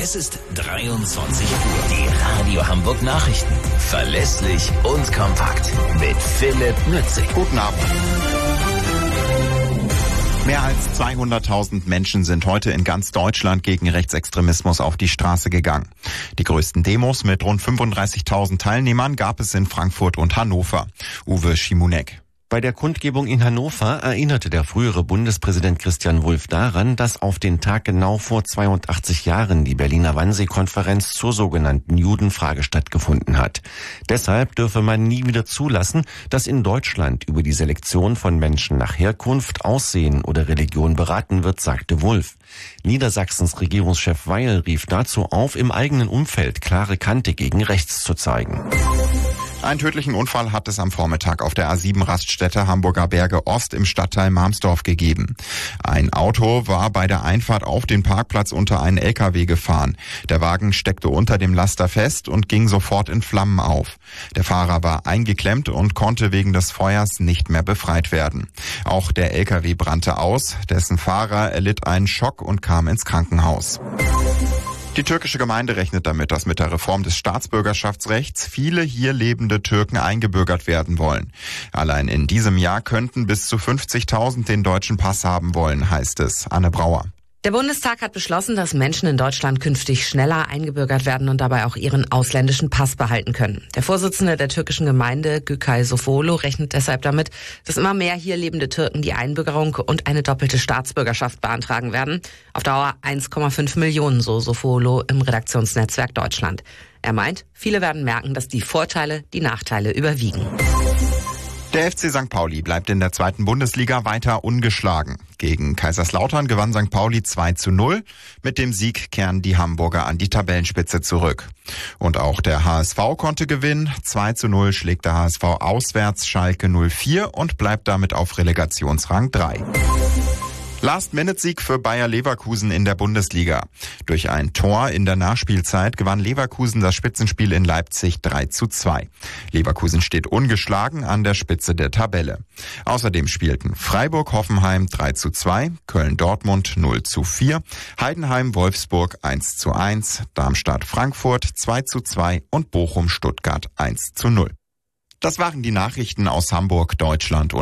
Es ist 23 Uhr. Die Radio Hamburg Nachrichten. Verlässlich und kompakt. Mit Philipp Nützig. Guten Abend. Mehr als 200.000 Menschen sind heute in ganz Deutschland gegen Rechtsextremismus auf die Straße gegangen. Die größten Demos mit rund 35.000 Teilnehmern gab es in Frankfurt und Hannover. Uwe Schimonek. Bei der Kundgebung in Hannover erinnerte der frühere Bundespräsident Christian Wulff daran, dass auf den Tag genau vor 82 Jahren die Berliner Wannsee-Konferenz zur sogenannten Judenfrage stattgefunden hat. Deshalb dürfe man nie wieder zulassen, dass in Deutschland über die Selektion von Menschen nach Herkunft, Aussehen oder Religion beraten wird, sagte Wulff. Niedersachsens Regierungschef Weil rief dazu auf, im eigenen Umfeld klare Kante gegen rechts zu zeigen. Einen tödlichen Unfall hat es am Vormittag auf der A7-Raststätte Hamburger Berge Ost im Stadtteil Marmsdorf gegeben. Ein Auto war bei der Einfahrt auf den Parkplatz unter einen LKW gefahren. Der Wagen steckte unter dem Laster fest und ging sofort in Flammen auf. Der Fahrer war eingeklemmt und konnte wegen des Feuers nicht mehr befreit werden. Auch der LKW brannte aus, dessen Fahrer erlitt einen Schock und kam ins Krankenhaus. Die türkische Gemeinde rechnet damit, dass mit der Reform des Staatsbürgerschaftsrechts viele hier lebende Türken eingebürgert werden wollen. Allein in diesem Jahr könnten bis zu 50.000 den deutschen Pass haben wollen, heißt es. Anne Brauer. Der Bundestag hat beschlossen, dass Menschen in Deutschland künftig schneller eingebürgert werden und dabei auch ihren ausländischen Pass behalten können. Der Vorsitzende der türkischen Gemeinde, Gökay Sofolo, rechnet deshalb damit, dass immer mehr hier lebende Türken die Einbürgerung und eine doppelte Staatsbürgerschaft beantragen werden. Auf Dauer 1,5 Millionen, so Sofolo im Redaktionsnetzwerk Deutschland. Er meint, viele werden merken, dass die Vorteile die Nachteile überwiegen. Der FC St. Pauli bleibt in der zweiten Bundesliga weiter ungeschlagen. Gegen Kaiserslautern gewann St. Pauli 2:0. Mit dem Sieg kehren die Hamburger an die Tabellenspitze zurück. Und auch der HSV konnte gewinnen. 2:0 schlägt der HSV auswärts Schalke 04 und bleibt damit auf Relegationsrang 3. Last-Minute-Sieg für Bayer Leverkusen in der Bundesliga. Durch ein Tor in der Nachspielzeit gewann Leverkusen das Spitzenspiel in Leipzig 3:2. Leverkusen steht ungeschlagen an der Spitze der Tabelle. Außerdem spielten Freiburg-Hoffenheim 3:2, Köln-Dortmund 0:4, Heidenheim-Wolfsburg 1:1, Darmstadt-Frankfurt 2:2 und Bochum-Stuttgart 1:0. Das waren die Nachrichten aus Hamburg, Deutschland und